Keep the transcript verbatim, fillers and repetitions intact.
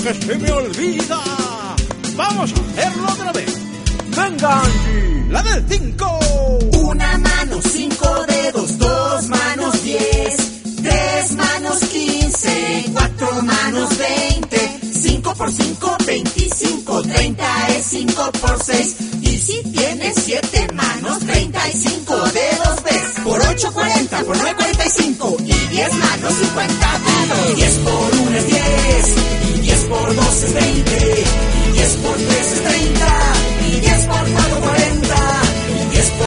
que se me olvida. Vamos a hacerlo otra vez. Venga, Angie. La del cinco. Una mano, cinco dedos, dos manos, diez. Tres manos, quince. Cuatro manos, veinte. Cinco por cinco, veinticinco. Treinta es cinco por seis. Y si tienes siete manos, treinta y cinco dedos ves. Por ocho, cuarenta. Por nueve, cuarenta y cinco. Y diez manos, cincuenta dedos. Diez por